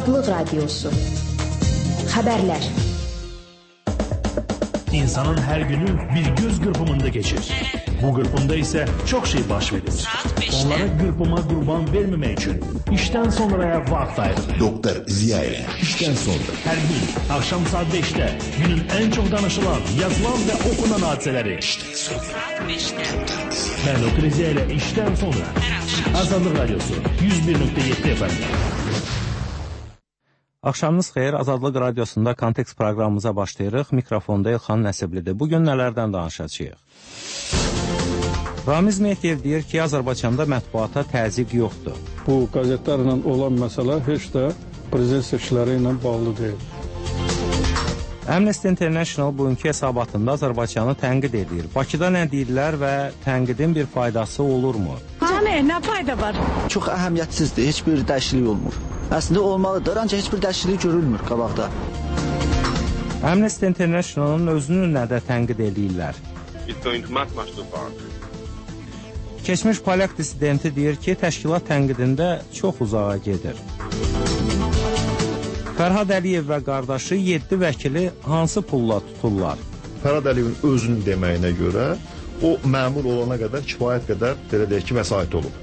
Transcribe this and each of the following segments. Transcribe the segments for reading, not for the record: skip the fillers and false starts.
Azadlıq Radiosu. Xəbərlər. İnsanın her günü bir göz kırpımında geçir. Bu kırpımda ise çok şey baş verir. Onlara kırpıma kurban vermemek için işten sonraya vakit ayırır. Doktor Ziya ile işten sonra. Her gün akşam saat 5'te günün en çok danışılan, yazılan ve okunan hadiseleri. İşten sonra. Saat 5'te. Ben Doktor Ziya ile işten sonra. Azadlıq Radiosu 101.7 FM. Axşamınız xeyir, Azadlıq Radiosunda Kontekst proqramımıza başlayırıq. Mikrofonda İlxan Nəsiblidir. Bugün nələrdən danışacağıq? Ramiz Mehdiyev deyir ki, Azərbaycanda mətbuata təzyiq yoxdur. Bu qəzetlərlə olan məsələ heç də prezident seçkiləri ilə bağlı deyil. Amnesty International bugünkü hesabatında Azərbaycanı tənqid edir. Bakıda nə deyirlər və tənqidin bir faydası olurmu? Nə fayda var? Çox əhəmiyyətsizdir, heç bir dəyişiklik olmur. Əslində olmalıdır, ancaq heç bir dəyişiklik görülmür qabaqda. Amnesty International'ın özünü nədə tənqid edirlər? Keçmiş Polyak dissidenti deyir ki, təşkilat tənqidində çox uzağa gedir. Fərhad Əliyev və qardaşı 7 vəkili hansı pulla tuturlar? Fərhad Əliyevin özünün deməyinə görə o məmur olana qədər kifayət qədər belə deyək ki, vəsait olub.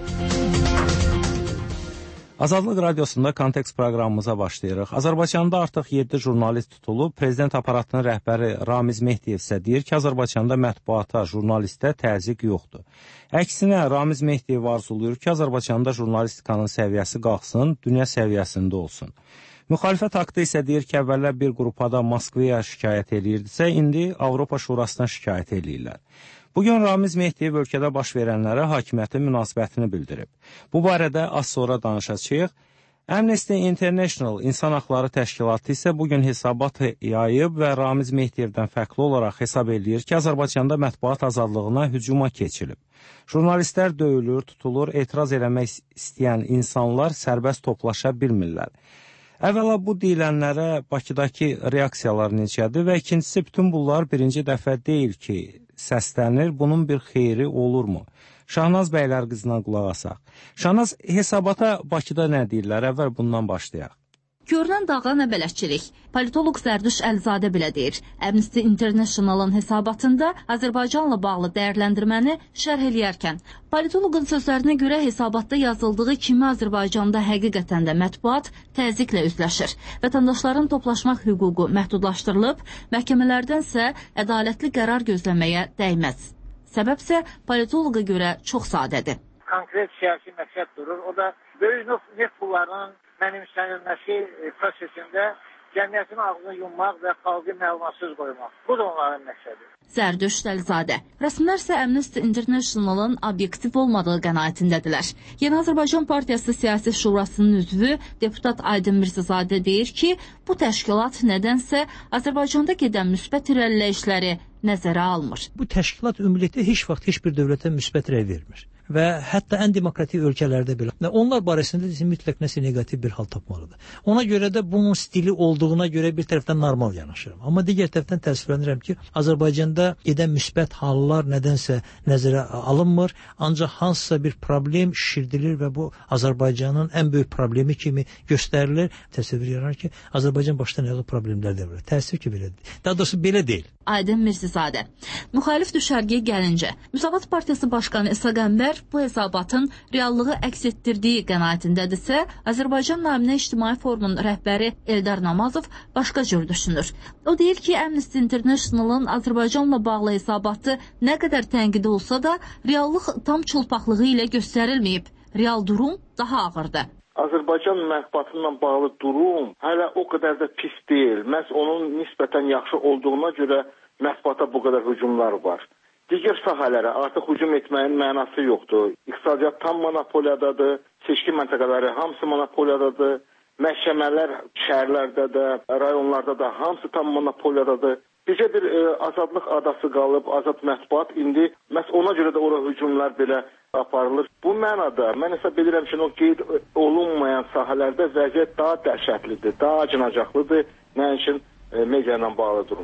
Azadlıq Radiosunda Kontekst proqramımıza başlayırıq. Azərbaycanda artıq 7 jurnalist tutulub. Prezident aparatının rəhbəri Ramiz Mehdiyev isə deyir ki, Azərbaycanda mətbuata, jurnalistə təzyiq yoxdur. Əksinə, Ramiz Mehdiyev arzuluyur ki, Azərbaycanda jurnalistikanın səviyyəsi qalxsın, dünya səviyyəsində olsun. Müxalifət haqqda isə deyir ki, əvvəllər bir qrupada Moskvaya şikayət edirdisə, indi Avropa Şurasına şikayət edirlər. Bugün Ramiz Mehdiyev ölkədə baş verənlərə hakimiyyətin münasibətini bildirib. Bu barədə az sonra danışacağıq. Amnesty International İnsan Haqları Təşkilatı isə bugün hesabat yayıb və Ramiz Mehdiyevdən fərqli olaraq hesab edir ki, Azərbaycanda mətbuat azadlığına hücuma keçilib. Jurnalistlər döyülür, tutulur, etiraz eləmək istəyən insanlar sərbəst toplaşa bilmirlər. Əvvəla bu deyilənlərə Bakıdakı reaksiyalar necədir və ikincisi bütün bunlar birinci dəfə deyil ki, səslənir, bunun bir xeyri olurmu? Şahnaz bəylər qızına qulaq asaq. Şahnaz, hesabata Bakıda nə deyirlər? Əvvəl bundan başlayaq. Görünən dağa nə bələdçilik. Politoloq Zərdüş Əlizadə belə deyir. Amnesty International'ın hesabatında Azərbaycanla bağlı dəyərləndirməni şərh eləyərkən, politoloqun sözlərinə görə hesabatda yazıldığı kimi Azərbaycanda həqiqətən də mətbuat təzyiqlə üzləşir. Vətəndaşların toplaşmaq hüququ məhdudlaşdırılıb, məhkəmələrdənsə ədalətli qərar gözləməyə dəyməz. Səbəbsə politoloqa görə çox sadədir. Konkret siyasi məqsəd durur. O da böyük neft pullarının mənimsənilməsi prosesində cəmiyyətin ağzını yummaq və xalqı məlumatsız qoymaq. Bu da onların məqsədi. Zərdüş Əlizadə. Rəsmilər isə Amnesty International'ın obyektiv olmadığı qənaətindədirlər. Yeni Azərbaycan Partiyası Siyasi Şurasının üzvü deputat Aydın Mirzazadə deyir ki, bu təşkilat nədənsə Azərbaycanda gedən müsbət irəliləyişləri nəzərə almır. Bu təşkilat ümumiyyətlə heç vaxt heç bir dövlətə müsbət rəy vermir. Və hətta ən demokratik ölkələrdə belə. Onlar barəsində mütləq nəsə negativ bir hal tapmalıdır. Ona görə də bunun stili olduğuna görə bir tərəfdən normal yanaşıram. Amma digər tərəfdən təəssüflənirəm ki, Azərbaycanda gedən müsbət hallar nədənsə nəzərə alınmır. Ancaq hansısa bir problem şişirdilir və bu Azərbaycanın ən böyük problemi kimi göstərilir. Təsəvvür yarar ki, Azərbaycan başdan ayağa problemlər də var. Təəssüf ki, belədir. Daha doğrusu belə deyil. Aydın Mirzazadə. Müxalif düşərgəyə gəlincə, Müsavat Partiyası Başqanı İsa Qəmbər bu hesabatın reallığı əks etdirdiyi qənaətindədirsə, Azərbaycan Naminə İctimai Forumun rəhbəri Eldar Namazov başqa cür düşünür. O deyir ki, Amnesty International'ın Azərbaycanla bağlı hesabatı nə qədər tənqidi olsa da, reallıq tam çılpaqlığı ilə göstərilməyib. Real durum daha ağırdır. Azərbaycan mətbuatıyla bağlı durum hələ o qədər də pis deyil. Məhz onun nisbətən yaxşı olduğuna görə mətbuata bu qədər hücumlar var. Digər sahələrə artıq hücum etməyin mənası yoxdur. İqtisadiyyat tam monopoliyadadır, seçki məntəqələri hamısı monopoliyadadır, məhkəmələr şəhərlərdə də, rayonlarda da hamısı tam monopoliyadadır. Bizə bir azadlıq adası qalıb, azad mətbuat indi məhz ona görə də ora hücumlar belə aparılır. Bu mənada mən hesab edirəm ki, o qeyd olunmayan sahələrdə vəziyyət daha dəhşətlidir, daha acınacaqlıdır, nə üçün media ilə bağlı durumda.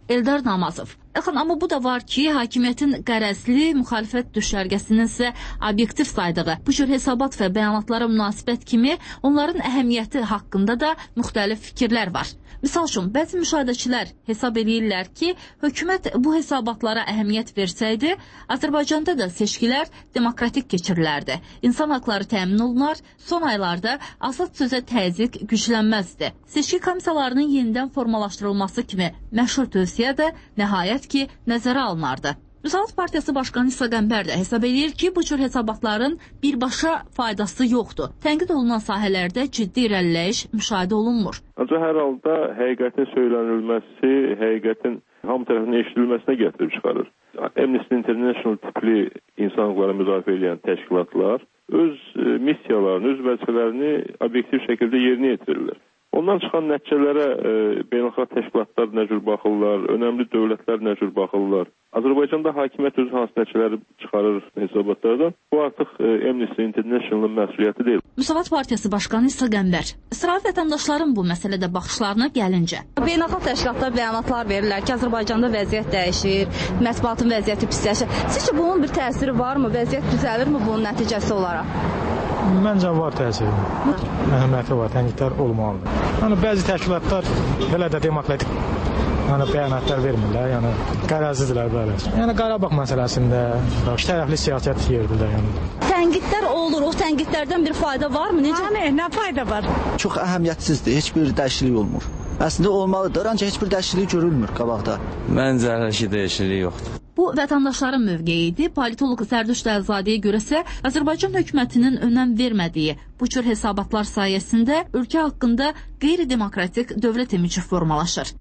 Eldar Namazov. Amma bu da var ki, hakimiyyətin qərəzli müxalifət düşərgəsinin isə obyektiv saydığı bu cür hesabat və bəyanatlara münasibət kimi onların əhəmiyyəti haqqında da müxtəlif fikirlər var. Misal üçün, bəzi müşahidəçilər hesab edirlər ki, hökumət bu hesabatlara əhəmiyyət versəydi, Azərbaycanda da seçkilər demokratik keçirilərdi. İnsan haqları təmin olunar, son aylarda azad sözə təzyiq güclənməzdi. Seçki komissiyalarının yenidən formalaşdırılması kimi məşhur tövsiyə də nəhayət ki, nəzərə alınardı. Müsavat Partiyası Başqanı İsa Qəmbər də hesab edir ki, bu cür hesabatların birbaşa faydası yoxdur. Tənqid olunan sahələrdə ciddi irəliləyiş müşahidə olunmur. Ancaq hər halda həqiqətin söylənilməsi, həqiqətin hamı tərəfindən eşidilməsinə gətirib çıxarır. Amnesty International tipli insan hüquqları müdafiə edən təşkilatlar öz missiyalarını, öz vəzifələrini obyektiv şəkildə yerinə yetirirlər. Ondan çıxan nəticələrə beynəlxalq təşkilatlar nə cür baxırlar, önəmli dövlətlər nə cür baxırlar. Azərbaycanda hakimiyyət özü hansı nəticələri çıxarır hesabatlardan, bu artıq Amnesty International-ın məsuliyyəti deyil. Müsavat Partiyası Başqanı İsa Qəmbər. İsrail vətəndaşların bu məsələdə baxışlarına gəlincə. Beynəlxalq təşkilatlar bəyanatlar verirlər ki, Azərbaycanda vəziyyət dəyişir, mətbuatın vəziyyəti pisləşir. Sizcə bunun bir təsiri varmı? Vəziyyət düzəlirmi bunun nəticəsi olaraq? Məncə var təsiri. Əhəmiyyəti var, tənqidlər olmalıdır. Yəni bəzi təşkilatlar belə də demokratik bəyanatlar vermirlər, yəni qərəzlidirlər belə. Yəni Qarabağ məsələsində iki tərəfli siyasət yeridirlər yəni. Tənqidlər olur, o tənqidlərdən bir fayda varmı? Necə? Nə fayda var? Çox əhəmiyyətsizdir, heç bir dəyişiklik olmur. Əslində olmalıdır, ancaq heç bir dəyişiklik görülmür qabaqda. Məncə heç bir dəyişiklik yoxdur. Bu vətəndaşların mövqeyi idi. Politoloq Zərdüşt Əlzadəyə görəsə, Azərbaycan hökumətinin önəm vermədiyi bu cür hesabatlar sayəsində ölkə haqqında qeyri-demokratik dövlət imici formalaşır.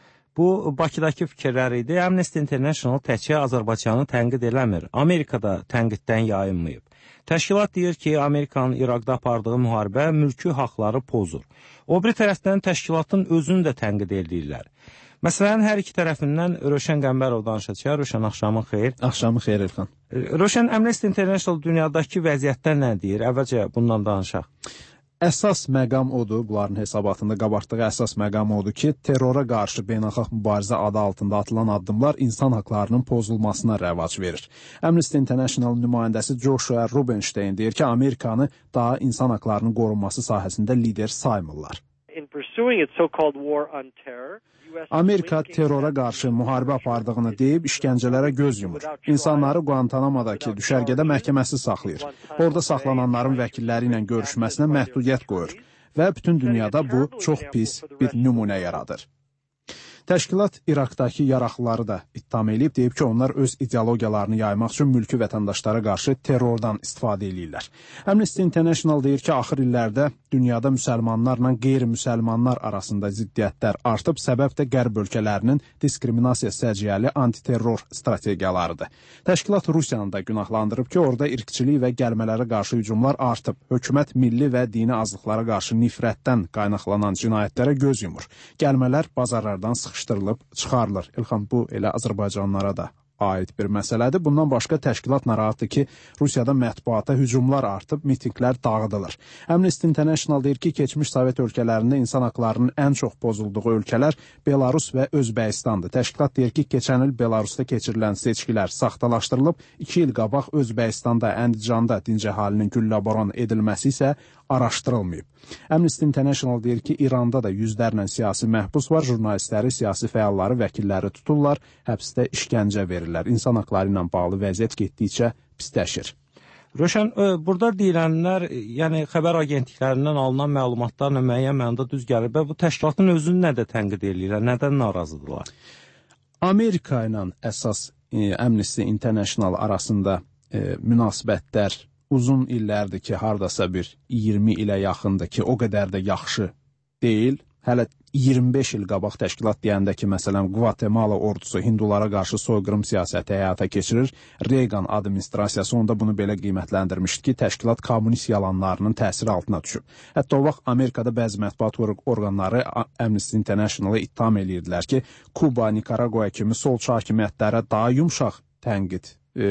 Bu, Bakıdakı fikirlər idi. Amnesty International təkcə Azərbaycanı tənqid eləmir. Amerikada tənqiddən yayınmayıb. Təşkilat deyir ki, Amerikanın İraqda apardığı müharibə mülki haqları pozur. O bir tərəfdən təşkilatın özünü də tənqid edirlər. Məsələn, hər iki tərəfindən Rövşən Qəmbərov danışacaq. Rövşən, axşamın xeyir. Axşamın xeyir, İlxan. Rövşən, Amnesty International dünyadakı vəziyyətdən nə deyir? Əvvəlcə bundan danışaq. Əsas məqam odur, bunların hesabatında qabartdığı əsas məqam odur ki, terrora qarşı beynəlxalq mübarizə adı altında atılan addımlar insan haqlarının pozulmasına rəvac verir. Amnesty International nümayəndəsi Joshua Rubinstein deyir ki, Amerikanı daha insan haqlarının qorunması sahəsində lider saymırlar. Amerika terrora qarşı müharibə apardığını deyib işgəncələrə göz yumur. İnsanları Guantanamo'dakı düşərgədə məhkəməsi saxlayır. Orada saxlananların vəkilləri ilə görüşməsinə məhdudiyyət qoyur və bütün dünyada bu çox pis bir nümunə yaradır. Təşkilat İraqdakı yaraqlıları da ittiham edib, deyib ki, onlar öz ideologiyalarını yaymaq üçün mülki vətəndaşlara qarşı terrordan istifadə edirlər. Amnesty International deyir ki, axır illərdə dünyada müsəlmanlarla qeyri-müsəlmanlar arasında ziddiyyətlər artıb, səbəb də qərb ölkələrinin diskriminasiya səciyyəli antiterror strategiyalarıdır. Təşkilat Rusiyanı da günahlandırıb ki, orada irqçilik və gəlmələrə qarşı hücumlar artıb. Hökumət milli və dini azlıqlara qarşı nifrətdən qaynaqlanan cinayətlərə göz yumur. Gəlmələr bazarlardan sıxışdırılıb çıxarılır. İlxan, bu elə Azərbaycanlılara da aid bir məsələdir. Bundan başqa təşkilat narahatdır ki, Rusiyada mətbuata hücumlar artıb, mitinglər dağıdılır. Amnesty International deyir ki, keçmiş Sovet ölkələrində insan haqlarının ən çox pozulduğu ölkələr Belarus və Özbəkistandır. Təşkilat deyir ki, keçən il Belarusda keçirilən seçkilər saxtalaşdırılıb, 2 il qabaq Özbəkistanda, Əndicanda dinc əhalinin gülləbaran edilməsi isə araşdırılmayıb. Amnesty International deyir ki, İranda da yüzlərlə siyasi məhbus var, jurnalistləri, siyasi fəalları, vəkilləri tuturlar, həbsdə işgəncə verirlər. İnsan haqları ilə bağlı vəziyyət getdikcə pisləşir. Rövşən, burada deyilənlər, yəni xəbər agentliklərindən alınan məlumatlarla müəyyən mənada düz gəlir və bu təşkilatın özünü nədə tənqid edirlər, nədən narazıdırlar? Amerika ilə əsas Amnesty International arasında münasibətlər uzun illərdir ki, hardasa bir 20 ilə yaxındır ki, o qədər də yaxşı deyil. Hələ 25 il qabaq təşkilat deyəndə ki, məsələn, Guatemala ordusu hindulara qarşı soyqırım siyasəti həyata keçirir. Reagan administrasiyası onda bunu belə qiymətləndirmişdi ki, təşkilat kommunist yalanlarının təsiri altına düşüb. Hətta o vaxt Amerikada bəzi mətbuat orqanları Amnesty International-ı ittiham edirdilər ki, Kuba, Nikaragua kimi solçu hakimiyyətlərə daha yumşaq tənqid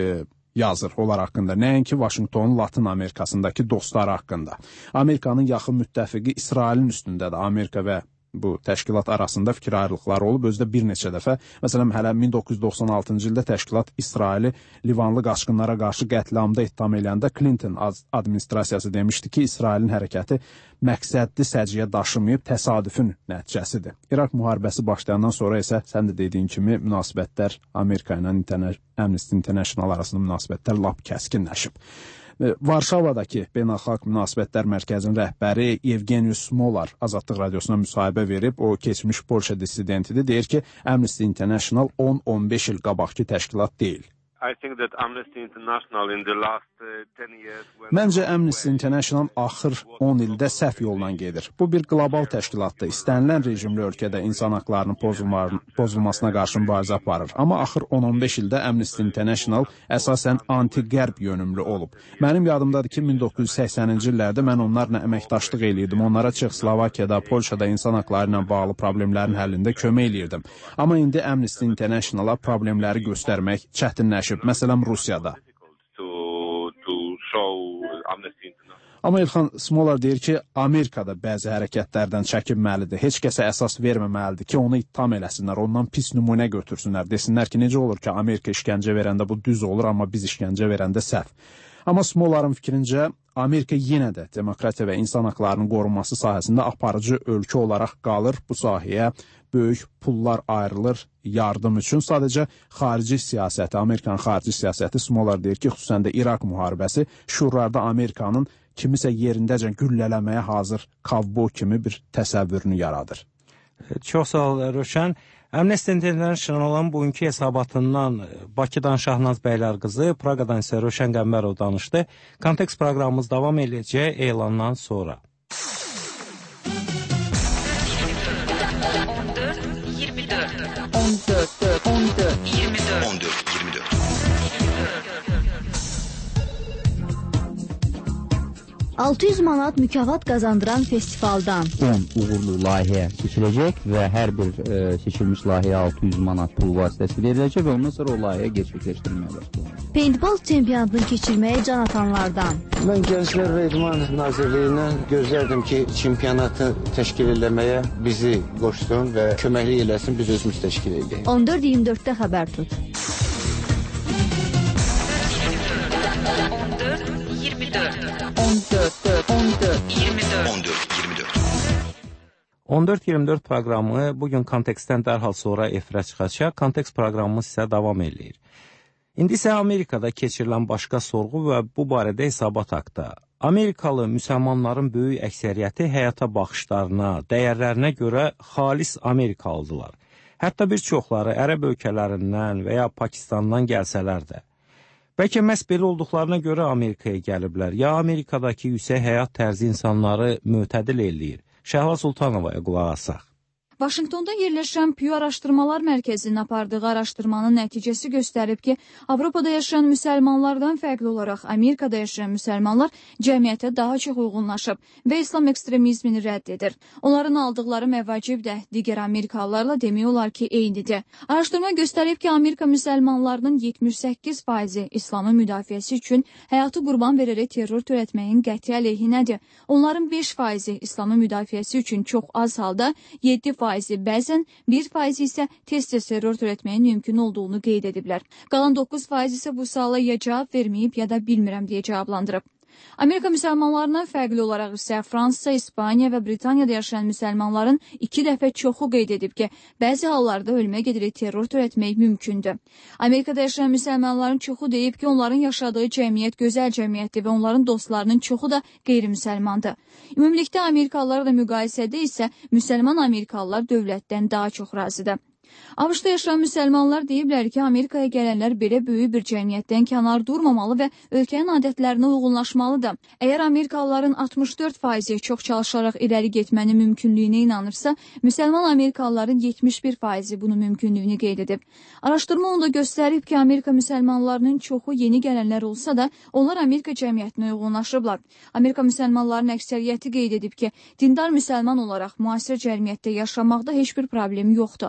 yazır onlar haqqında. Nəinki Vaşinqtonun Latin Amerikasındakı dostları haqqında. Amerikanın yaxın müttəfiqi İsrailin üstündə də Amerika və bu təşkilat arasında fikir ayrılıqları olub. Özdə bir neçə dəfə, məsələn, hələ 1996-cı ildə təşkilat İsraili Livanlı qaçqınlara qarşı qətliamda ittiham eləyəndə Clinton administrasiyası demişdi ki, İsrailin hərəkəti məqsədli səciyyə daşımayıb təsadüfün nəticəsidir. İraq müharibəsi başlayandan sonra isə sən də dediyin kimi münasibətlər Amerika ilə Amnesty International arasında münasibətlər lap kəskinləşib. Varşavadakı Beynəlxalq Münasibətlər Mərkəzinin rəhbəri Yevgeniy Smolar Azadlıq Radiosuna müsahibə verib. O, keçmiş Polşa dissidentidir. Deyir ki, Amnesty International 10-15 il qabaqki təşkilat deyil. Məncə Amnesty International axır 10 ildə səhv yolla gedir. Bu bir qlobal təşkilatdır. İstənilən rejimli ölkədə insan haqlarının pozulmasına qarşı mübarizə aparır. Amma axır 10-15 ildə Amnesty International əsasən anti-qərb yönümlü olub. Mənim yadımdadır ki, 1980-ci illərdə mən onlarla əməkdaşlıq eləyirdim. Onlara Çexoslovakiyada, Polşada insan haqları ilə bağlı problemlərin həllində kömək eləyirdim. Amma indi Amnesty International-a problemləri göstərmək çətinləşib. Məsələn, Rusiyada. Amma İlxan Smolar deyir ki, Amerikada bəzi hərəkətlərdən çəkinməlidir. Heç kəsə əsas verməməlidir ki, onu ittiham eləsinlər, ondan pis nümunə götürsünlər. Desinlər ki, necə olur ki, Amerika işgəncə verəndə bu düz olur, amma biz işgəncə verəndə səhv. Amma Smolar'ın fikrincə, Amerika yenə də demokratiya və insan haqlarının qorunması sahəsində aparıcı ölkə olaraq qalır. Bu sahəyə böyük pullar ayrılır yardım üçün. Sadəcə xarici siyasəti, Amerikanın xarici siyasəti, Smolar deyir ki, xüsusən də İraq müharibəsi şuurlarda Amerikanın kimisə yerindəcə güllələməyə hazır kovboy kimi bir təsəvvürünü yaradır. Çox sağ ol, Rövşən. Amnesty International'ın bugünkü hesabatından Bakıdan Şahnaz Bəylər qızı, Praqadan isə Rövşən Qəmbərov danışdı. Kontekst proqramımız davam edəcək elandan sonra. 600 manat mükafat qazandıran festivaldan 10 uğurlu layihə seçiləcək və hər bir seçilmiş layihəyə 600 manat pul vasitəsi veriləcək və ondan sonra o layihə gerçəkləşdirilməyə başlanacaq. Paintball çempionatını keçirməyə can atanlardan. Mən Gənclər və İdman Nazirliyindən gözlərdim ki, çempionatı təşkil eləməyə bizi qoşsun və köməklik eləsin, biz özümüz təşkil edək. 14-24-də xəbər tut. 14-24 proqramı bugün kontekstdən dərhal sonra efirə çıxacaq. Kontekst proqramımız isə davam edir. İndi isə Amerikada keçirilən başqa sorğu və bu barədə hesabat haqda. Amerikalı müsəlmanların böyük əksəriyyəti həyata baxışlarına, dəyərlərinə görə xalis Amerikalıdılar. Hətta bir çoxları ərəb ölkələrindən və ya Pakistandan gəlsələr də. Bəlkə məhz belə olduqlarına görə Amerikaya gəliblər, ya Amerikadakı yüksək həyat tərzi insanları mötədil eləyir. Şəhla Sultanovaya qulaq asaq. Vaşinqtonda yerləşən Pew Araşdırmalar Mərkəzinin apardığı araşdırmanın nəticəsi göstərib ki, Avropada yaşayan müsəlmanlardan fərqli olaraq Amerikada yaşayan müsəlmanlar cəmiyyətə daha çox uyğunlaşıb və İslam ekstremizmini rədd edir. Onların aldıqları məvacib də digər Amerikalılarla demək olar ki, eynidir. Araşdırma göstərib ki, Amerika müsəlmanlarının 78% İslamın müdafiəsi üçün həyatı qurban verərək terror törətməyin qəti əleyhinədir. Onların 5% İslamın müdafiəsi üçün çox az halda 7% bəzən 1% isə tez-tez terror törətməyin mümkün olduğunu qeyd ediblər. Qalan 9% isə bu suala ya cavab verməyib, ya da bilmirəm deyə cavablandırıb. Amerika müsəlmanlarından fərqli olaraq isə Fransa, İspaniya və Britaniyada yaşayan müsəlmanların 2 dəfə çoxu qeyd edib ki, bəzi hallarda ölümə gedirək terror törətmək mümkündür. Amerikada yaşayan müsəlmanların çoxu deyib ki, onların yaşadığı cəmiyyət gözəl cəmiyyətdir və onların dostlarının çoxu da qeyri-müsəlmandır. Ümumilikdə Amerikalılarla müqayisədə isə müsəlman Amerikalılar dövlətdən daha çox razıdır. ABŞ-da yaşayan müsəlmanlar deyiblər ki, Amerikaya gələnlər belə böyük bir cəmiyyətdən kənar durmamalı və ölkənin adətlərinə uyğunlaşmalıdır. Əgər Amerikalıların 64% çox çalışaraq irəli getmənin mümkünlüyünə inanırsa, müsəlman Amerikalıların 71% bunun mümkünlüyünü qeyd edib. Araşdırma onu da göstərib ki, Amerika müsəlmanlarının çoxu yeni gələnlər olsa da, onlar Amerika cəmiyyətinə uyğunlaşıblar. Amerika müsəlmanlarının əksəriyyəti qeyd edib ki, dindar müsəlman olaraq müasir cəmiyyətdə yaşamaqda heç bir problemi yoxdur.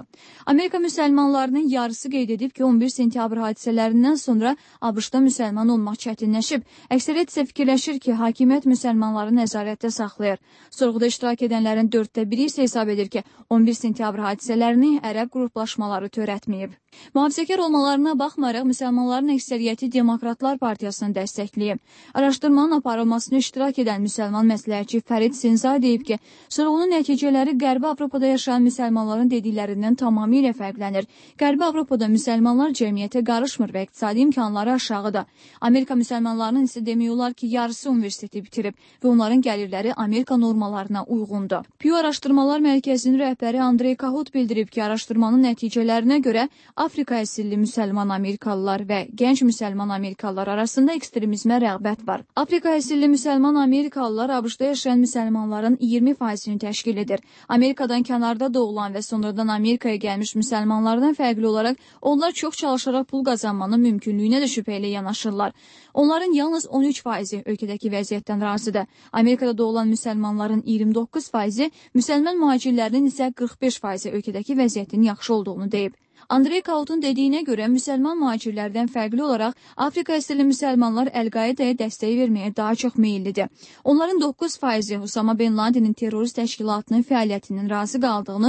Amerika müsəlmanlarının yarısı qeyd edib ki, 11 sentyabr hadisələrindən sonra ABŞ-da müsəlman olmaq çətinləşib. Əksəriyyət isə fikirləşir ki, hakimiyyət müsəlmanları nəzarətdə saxlayır. Sorğuda iştirak edənlərin 1/4 isə hesab edir ki, 11 sentyabr hadisələrini ərəb qruplaşmaları törətməyib. Mühafizəkar olmalarına baxmayaraq, müsəlmanların əksəriyyəti Demokratlar Partiyasını dəstəkləyib. Araşdırmanın aparılmasına iştirak edən müsəlman məsləhətçi Fərid Senzay deyib ki, sorğunun nəticələri Qərbi Avropada yaşayan müsəlmanların dediklərindən tamamilə fərqlənir. Qərbi Avropada müsəlmanlar cəmiyyətə qarışmır və iqtisadi imkanları aşağıdır. Amerika müsəlmanlarının isə demək olar ki, yarısı universiteti bitirib və onların gəlirləri Amerika normalarına uyğundur. Pew Araşdırmalar Mərkəzinin rəhbəri Andrey Kahut bildirib ki, araşdırmanın nəticələrinə görə Afrika əsilli müsəlman Amerikalılar və gənc müsəlman Amerikalılar arasında ekstremizmə rəğbət var. Afrika əsilli müsəlman Amerikalılar ABŞ-da yaşayan müsəlmanların 20%-ni təşkil edir. Amerikadan kənarda doğulan və sonradan Amerikaya gəlmiş müsəlmanlardan fərqli olaraq onlar çox çalışaraq pul qazanmanın mümkünlüyünə də şübhə ilə yanaşırlar. Onların yalnız 13%-i ölkədəki vəziyyətdən razıdır. Amerikada doğulan müsəlmanların 29%-i, müsəlman mühacirlərinin isə 45%-i ölkədəki vəziyyətin yaxşı olduğunu deyib. Andrey Kahutun dediyinə görə müsəlman mühacirlərdən fərqli olaraq Afrika əsilli müsəlmanlar Əl-Qaidaya dəstək verməyə daha çox meyillidir. Onların 9%-i Usama Bin Ladenin terrorist təşkilatının fəaliyyətinin razı qaldığını,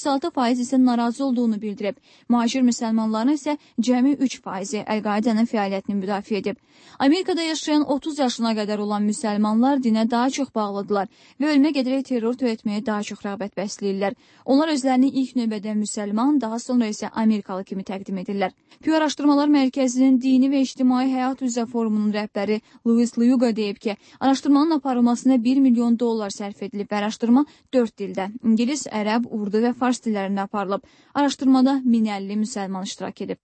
36% isə narazı olduğunu bildirib. Mühacir müsəlmanların isə cəmi 3%-i Əl-Qaidanın fəaliyyətini müdafiə edib. Amerikada yaşayan 30 yaşına qədər olan müsəlmanlar dinə daha çox bağlıdırlar və ölmə gedərək terror törətməyə daha çox rəğbət bəsləyirlər. Onlar özlərini ilk növbədə müsəlman, daha sonra isə Amerikalı kimi təqdim edirlər. Pew Araşdırmalar Mərkəzinin Dini və İctimai Həyat üzrə forumunun rəhbəri Louis Luga deyib ki, araşdırmanın aparılmasına $1 milyon sərf edilib və araşdırma 4 dildə, İngilis, ərəb, urdu və fars dillərində aparılıb. Araşdırmada 1050 müsəlman iştirak edib.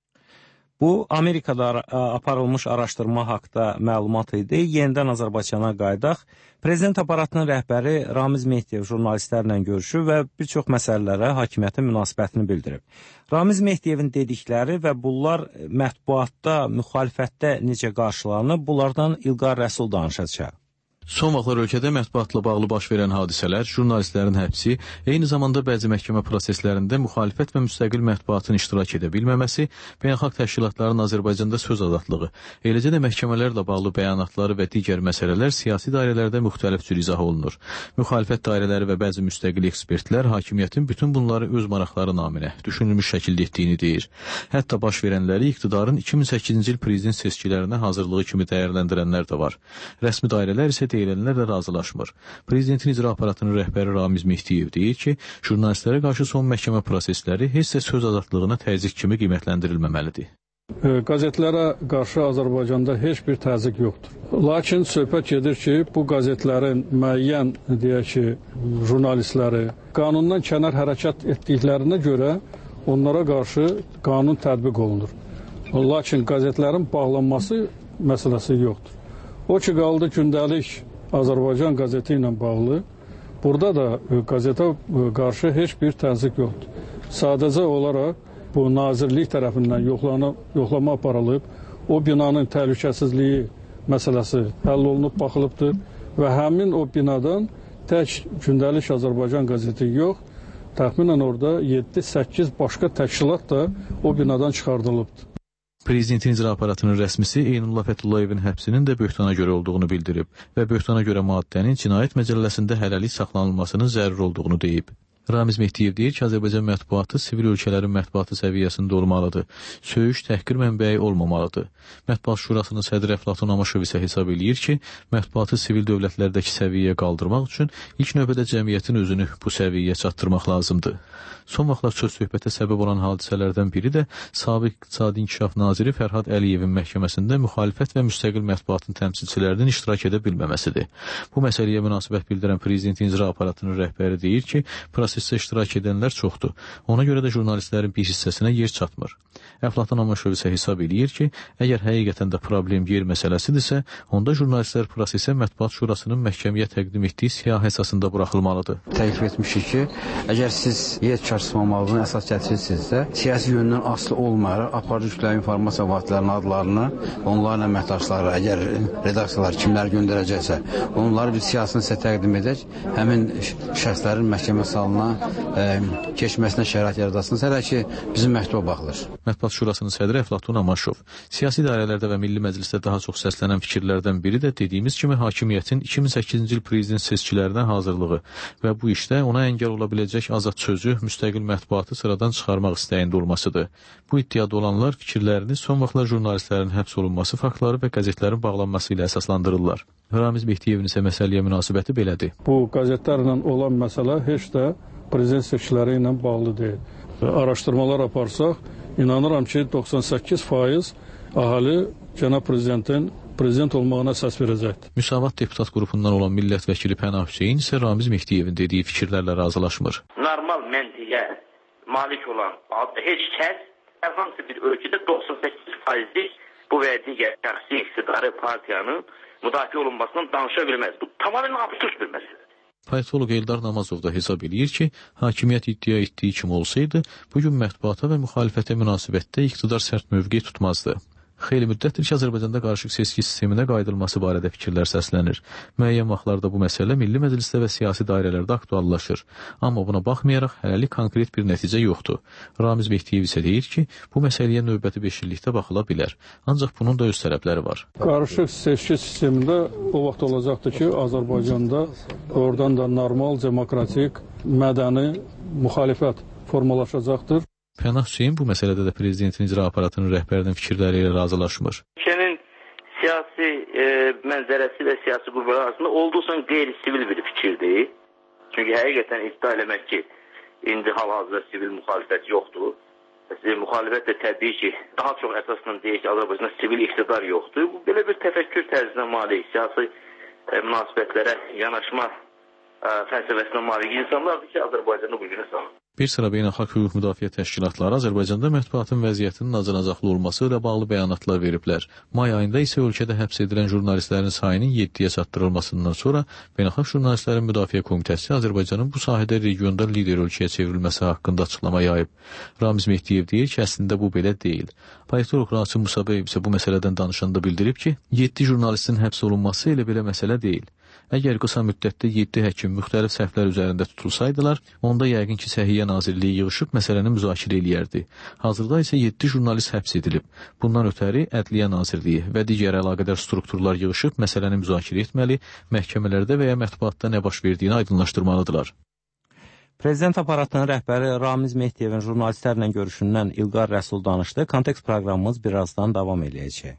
Bu, Amerikada aparılmış araşdırma haqda məlumat idi. Yenidən Azərbaycana qaydaq. Prezident aparatının rəhbəri Ramiz Mehdiyev jurnalistlərlə görüşüb və bir çox məsələlərə hakimiyyətin münasibətini bildirib. Ramiz Mehdiyevin dedikləri və bunlar mətbuatda, müxalifətdə necə qarşılanıb, bunlardan İlqar Rəsul danışacaq. Son vaxtlar ölkədə mətbuatla bağlı baş verən hadisələr, jurnalistlərin həbsi, eyni zamanda bəzi məhkəmə proseslərində müxalifət və müstəqil mətbuatın iştirak edə bilməməsi, beynəlxalq təşkilatların Azərbaycanda söz azadlığı, eləcə də məhkəmələrlə bağlı bəyanatları və digər məsələlər siyasi dairələrdə müxtəlif cür izah olunur. Müxalifət dairələri və bəzi müstəqil ekspertlər hakimiyyətin bütün bunları öz maraqları naminə düşünülmüş şəkildə etdiyini deyir. Hətta baş verənləri iqtidarın 2008-ci il prezident seçkilərinə hazırlığı kimi dəyərləndirənlər də var. Rəsmi dairələr isə deyilənlərlə razılaşmır. Prezidentin icra aparatının rəhbəri Ramiz Mehdiyev deyir ki, jurnalistlərə qarşı son məhkəmə prosesləri heç də söz azadlığına təzyiq kimi qiymətləndirilməməlidir. Qəzetlərə qarşı Azərbaycanda heç bir təzyiq yoxdur. Lakin söhbət gedir ki, bu qəzetlərin müəyyən, deyək ki, jurnalistləri qanundan kənar hərəkət etdiklərinə görə onlara qarşı qanun tətbiq olunur. Lakin qəzetlərin bağlanması məsələsi yoxdur. O ki, qaldı gündəlik Azərbaycan qəzeti ilə bağlı, burada da qəzetə qarşı heç bir təzyiq yoxdur. Sadəcə olaraq bu nazirlik tərəfindən yoxlama aparılıb, o binanın təhlükəsizliyi məsələsi həll olunub baxılıbdır və həmin o binadan tək gündəlik Azərbaycan qəzeti yox, təxminən orada 7-8 başqa təşkilat da o binadan çıxardılıbdır. Prezidentin icra aparatının rəsmisi Eynullah Fətullayevin həbsinin də böhtana görə olduğunu bildirib və böhtana görə maddənin cinayət məcəlləsində hələlik saxlanılmasının zəruri olduğunu deyib. Ramiz Mehdiyev deyir ki, Azərbaycan mətbuatı sivil ölkələrin mətbuatı səviyyəsində olmalıdır. Söyüş, təhqir mənbəyi olmamalıdır. Mətbuat Şurasının sədri Əflatun Amaşov isə hesab eləyir ki, mətbuatı sivil dövlətlərdəki səviyyəyə qaldırmaq üçün ilk növbədə cəmiyyətin özünü bu səviyyəyə çatdırmaq lazımdır. Son vaxtlar söz-söhbətə səbəb olan hadisələrdən biri də Sabiq İqtisadi İnkişaf Naziri Fərhad Əliyevin məhkəməsində müxalifət və müstəqil mətbuatın təmsilçilərinin iştirak edə bilməməsidir. Bu məsələyə münasibət bildirən Prezidentin icra aparatının rəhbəri deyir ki, prosesdə iştirak edənlər çoxdur. Ona görə də jurnalistlərin bir hissəsinə yer çatmır. Əflatun Amaşov isə hesab eləyir ki, əgər həqiqətən də problem yer məsələsidirsə, onda jurnalistlər prosesə Mətbuat Şurasının məhkəməyə təqdim etdiyi siyah əsasında buraxılmalıdır. Təklif etmişik ki, əgər siz yer çatışmamazlığına əsas gətirirsinizsə, siyasi yöndən asılı olmayaraq aparıcı kütləvi informasiya vasitələrinin adlarını, onların əməkdaşları, əgər redaksiyalar kimlər göndərəcəksə, onları bir siyasını sizə təqdim edək, həmin şəxslərin məhkəmə salına keçməsinə şərait yaradasınız. Hələ ki, bizim məktuba baxılır. Mətbuat Şurasının sədri Əflatun Amaşov. Siyasi dairələrdə və Milli Məclisdə daha çox səslənən fikirlərdən biri də dediyimiz kimi hakimiyyətin 2008-ci il prezident seçkilərinə hazırlığı və bu işdə ona əngəl ola biləcək azad sözü, müstəqil mətbuatı sıradan çıxarmaq istəyində olmasıdır. Bu iddiada olanlar fikirlərini son vaxtlar jurnalistlərin həbs olunması faktları və qəzetlərin bağlanması ilə əsaslandırırlar. Ramiz Mehdiyevin isə məsələyə münasibəti belədir. Bu qəzetlərlə olan məsələ heç də prezident seçkiləri ilə bağlı deyil. Araşdırmalar aparsaq, inanıram ki, 98% əhali cənab prezidentin prezident olmağına əsas verəcəkdir. Müsavat deputat qrupundan olan millət vəkili Pənah Hüseyin isə Ramiz Mehdiyevin dediyi fikirlərlə razılaşmır. Normal məntiqə malik olan heç kəs hər hansı bir ölkədə 98%-lik bu və digər şəxsi iqtidarı partiyanın müdafiə olunmasından danışa bilməz. Bu tamamilə absurd bir məsələdir. Politoloq Eldar Namazov da hesab edir ki, hakimiyyət iddia etdiyi kimi olsaydı, bugün mətbuata və müxalifətə münasibətdə iqtidar sərt mövqe tutmazdı. Xeyli müddətdir ki, Azərbaycanda qarışıq seçki sisteminə qayıdılması barədə fikirlər səslənir. Müəyyən vaxtlarda bu məsələ Milli Məclisdə və siyasi dairələrdə aktuallaşır. Amma buna baxmayaraq, hələlik konkret bir nəticə yoxdur. Ramiz Mehdiyev isə deyir ki, bu məsələyə növbəti 5 illikdə baxıla bilər. Ancaq bunun da öz tələbləri var. Qarışıq seçki sistemində o vaxt olacaqdır ki, Azərbaycanda oradan da normal, demokratik, mədəni müxalifət formalaşacaqdır. Pənah Hüseyin bu məsələdə də prezidentin icra aparatının rəhbərinin fikirləri ilə razılaşmır. Ölkənin siyasi mənzərəsi və siyasi qüvvələr arasında olduqca qeyri-sivil bir fikirdir. Çünki həqiqətən iddia eləmək ki, indi hal-hazırda sivil müxalifət yoxdur. Müxalifət də təbii ki, daha çox əsasla deyək ki, Azərbaycanda sivil iqtidar yoxdur. Bu belə bir təfəkkür tərzinə malik, siyasi münasibətlərə yanaşma fəlsəfəsinə malik insanlardır ki, Azərbaycanı bu günə salır. Bir sıra beynəlxalq hüquq müdafiə təşkilatları Azərbaycanda mətbuatın vəziyyətinin acınacaqlı olması ilə bağlı bəyanatlar veriblər. May ayında isə ölkədə həbs edilən jurnalistlərin sayının 7-yə çatdırılmasından sonra Beynəlxalq Jurnalistlərin Müdafiə Komitəsi Azərbaycanın bu sahədə regionda lider ölkəyə çevrilməsi haqqında açıqlama yayıb. Ramiz Mehdiyev deyir ki, əslində bu belə deyil. Politolog Rasim Musabeyev isə bu məsələdən danışanda bildirib ki, 7 jurnalistin həbs olunması elə belə məsələ deyil. Əgər qısa müddətdə 7 həkim müxtəlif səhvlər üzərində tutulsaydılar, onda yəqin ki, Səhiyyə Nazirliyi yığışıb məsələni müzakirə eləyərdi. Hazırda isə 7 jurnalist həbs edilib. Bundan ötəri Ədliyyə Nazirliyi və digər əlaqədar strukturlar yığışıb məsələni müzakirə etməli, məhkəmələrdə və ya mətbuatda nə baş verdiyini aydınlaşdırmalıdırlar. Prezident aparatının rəhbəri Ramiz Mehdiyevin jurnalistlərlə görüşündən İlqar Rəsul danışdı. Kontekst proqramımız birazdan davam eləyəcək.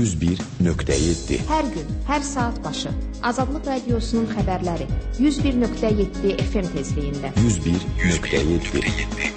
101.7 Hər gün, hər saat başı Azadlıq Radiosunun xəbərləri 101.7 FM tezliyində 101.7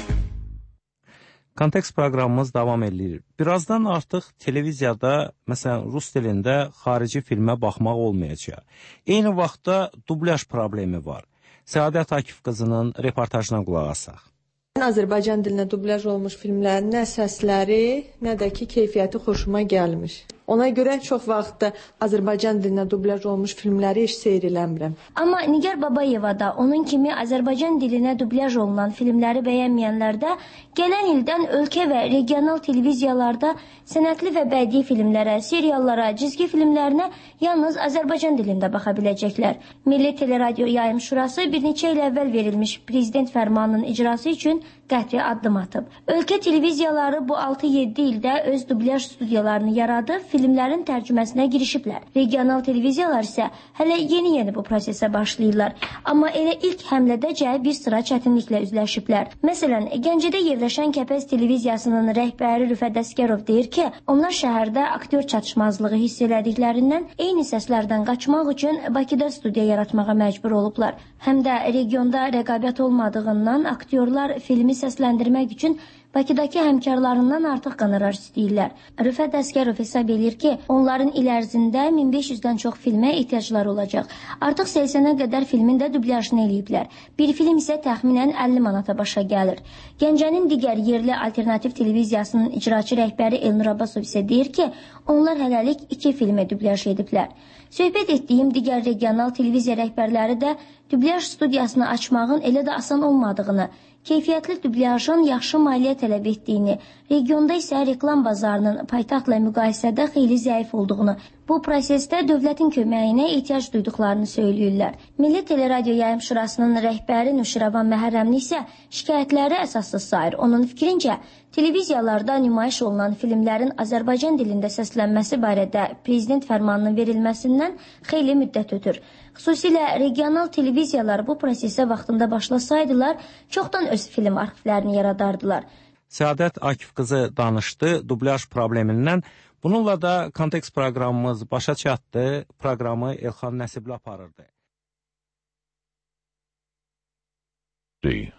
Kontekst proqramımız davam edir. Birazdan artıq televiziyada, məsələn, rus dilində xarici filmə baxmaq olmayacaq. Eyni vaxtda dublyaj problemi var. Səadət Akif qızının reportajına qulaq asaq. Azərbaycan dilinə dublyaj olmuş filmlərin nə səsləri, nə də ki, keyfiyyəti xoşuma gəlmiş. Ona görə çox vaxt Azərbaycan dilinə dublyaj olmuş filmləri heç seyr eləmirəm. Amma Nigar Babayeva da onun kimi Azərbaycan dilinə dublyaj olunan filmləri bəyənməyənlər də gələn ildən ölkə və regional televiziyalarda sənətli və bədii filmlərə, seriallara, cizgi filmlərinə yalnız Azərbaycan dilində baxa biləcəklər. Milli Teleradio Yayım Şurası bir neçə il əvvəl verilmiş prezident fərmanının icrası üçün qəti addım atıb. Ölkə televiziyaları bu 6-7 ildə öz dublyaj studiyalarını yaradıb, filmlərin tərcüməsinə girişiblər. Regional televiziyalar isə hələ yeni-yeni bu prosesə başlayırlar. Amma elə ilk həmlədəcə bir sıra çətinliklə üzləşiblər. Məsələn, Gəncədə yerləşən Kəpəz televiziyasının rəhbəri Rüfət Əsgərov deyir ki, onlar şəhərdə aktyor çatışmazlığı hiss elədiklərindən eyni səslərdən qaçmaq üçün Bakıda studiya yaratmağa məcbur olublar. Həm də regionda rəqabət olmadığından aktyorlar filmi səsləndirmək üçün Bakıdakı həmkarlarından artıq qonorar istəyirlər. Rüfət Əsgərov hesab edir ki, onların il ərzində 1500-dən çox filmə ehtiyacları olacaq. Artıq 80-ə qədər filmin də dublyajını eləyiblər. Bir film isə təxminən 50 manata başa gəlir. Gəncənin digər yerli alternativ televiziyasının icraçı rəhbəri Elnur Abbasov isə deyir ki, onlar hələlik 2 filmə dublyaj ediblər. Söhbət etdiyim digər regional televiziya rəhbərləri də dublyaj studiyasını açmağın elə də asan olmadığını, keyfiyyətli dublyajın yaxşı maliyyə tələb etdiyini, regionda isə reklam bazarının paytaxtla müqayisədə xeyli zəif olduğunu, bu prosesdə dövlətin köməyinə ehtiyac duyduqlarını söyləyirlər. Milli Teleradio Yayım Şurasının rəhbəri Nuşiravan Məhərrəmli isə şikayətləri əsassız sayır. Onun fikrincə, televiziyalarda nümayiş olunan filmlərin Azərbaycan dilində səslənməsi barədə prezident fərmanının verilməsindən xeyli müddət ötür. Xüsusilə regional televiziyalar bu prosesə vaxtında başlasaydılar, çoxdan öz film arxivlərini yaradardılar. Səadət Akif qızı danışdı dublyaj problemindən. Bununla da Kontekst proqramımız başa çatdı. Proqramı Elxan Nəsibli aparırdı.